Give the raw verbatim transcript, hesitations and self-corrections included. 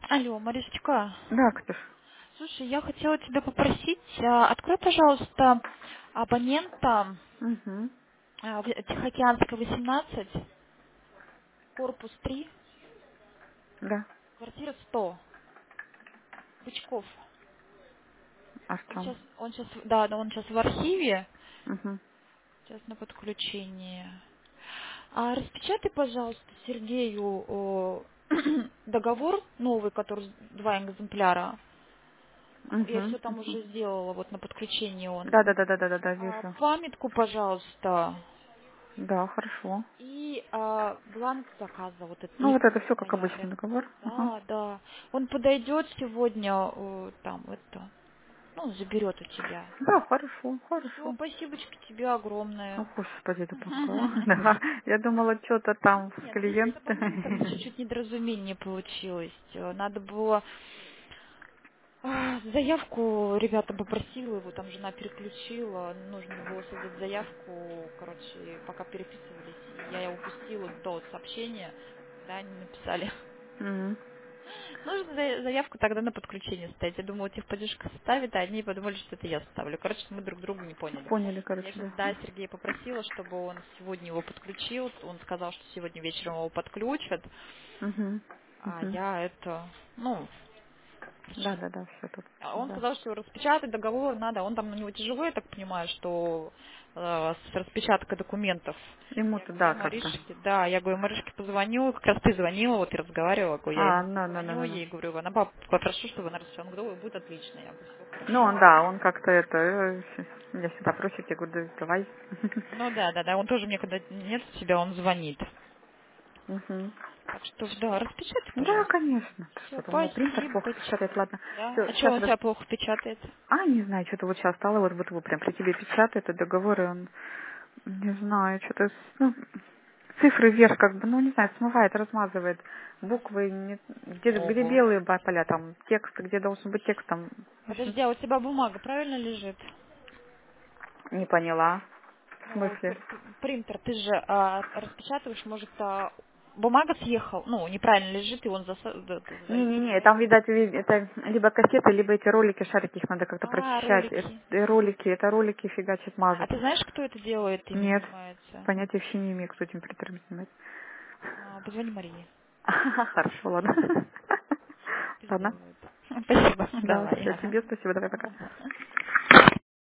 Алло, Марисочка. Да, Ксюш. Слушай, я хотела тебя попросить, а, открой, пожалуйста, абонента Угу. а, в- Тихоокеанская восемнадцать, корпус три, Да. квартира сто, Бычков. А в Он чем? сейчас, он сейчас, да, да, он сейчас в архиве, Угу. сейчас на подключении. А распечатай, пожалуйста, Сергею о, договор новый, который с- два экземпляра. Я Угу. все там Угу. уже сделала, вот на подключении он. Да, да, да, да, да, да, да, А, вижу. памятку, пожалуйста. Да, хорошо. И а, бланк заказа, вот этот Ну, вот это липовый все как ноябрь. обычный договор. Ага. Да, да. Он подойдет сегодня, э, там, это, ну, заберет у тебя. Да, хорошо, Все, хорошо. спасибочки тебе О, огромное. господи, да пока. Да, я думала, что-то там с Нет, здесь с абонентом клиентами. чуть-чуть недоразумение получилось. Э, Надо было... а, Заявку ребята попросила его, там жена переключила, нужно было создать заявку, короче, пока переписывались, и я упустила то сообщение, когда они написали. Мгм. Нужно за- заявку тогда на подключение ставить. Я думала, техподдержка ставит, а они подумали, что это я ставлю. Короче, мы друг друга не поняли. Поняли, Я короче, сейчас, да. да, Сергея попросила, чтобы он сегодня его подключил. Он сказал, что сегодня вечером его подключат. Угу. А Угу. я это, ну, Да, короче, да, да, все тут. а он Да. сказал, что распечатать договор надо. Он там на него тяжело, я так понимаю, что э, с распечаткой документов. Я Ему-то говорю, я да, как-то. Маришке, да, я говорю, Маришке позвоню, как раз ты звонила, вот и разговаривала, говорю, я А, ему да, да, да, позвоню да, да. ей, говорю, она пап- попрошу, чтобы она распечатала. Он говорит, ой, будет отлично. Я говорю, все Ну, он, хорошо. да, он как-то это, э, меня всегда просит, я говорю, да, давай. Ну да, да, да, он тоже мне, когда нет тебя, он звонит. Мгм. Так что, да, распечатай, Да, пожалуйста. конечно. Все, Что-то у него принтер плохо спасибочки. печатает, ладно. Да. Все, А что сейчас он у раз... тебя плохо печатает? А, не знаю, что-то вот сейчас стало, вот вот вот прям при тебе печатает, и договоры он, не знаю, что-то, ну, цифры вверх как бы, ну, не знаю, смывает, размазывает. Буквы, не- где, где Ого. белые ба- поля, там, текст, где должен быть текст, там, в общем, Подожди, а у тебя бумага правильно лежит? не поняла. В Ну, смысле? пр- пр- принтер, ты же а, распечатываешь, может, а, бумага съехал, ну, неправильно лежит, и он заса- да, да, за- Не-не-не, там, заехал. видать, ви- это либо кассеты, либо эти ролики, шарики, их надо как-то А, прочищать. Это ролики. э, ролики, это ролики фигачат, А мажут. ты знаешь, кто это делает, ими Нет, занимается? понятия вообще не имею, кто этим принтером занимается. А, позвони Марии. Хорошо, ладно. Пусть Ладно. сделает. Спасибо. Да, Давай. все, Ага. тебе спасибо, давай пока. Ага.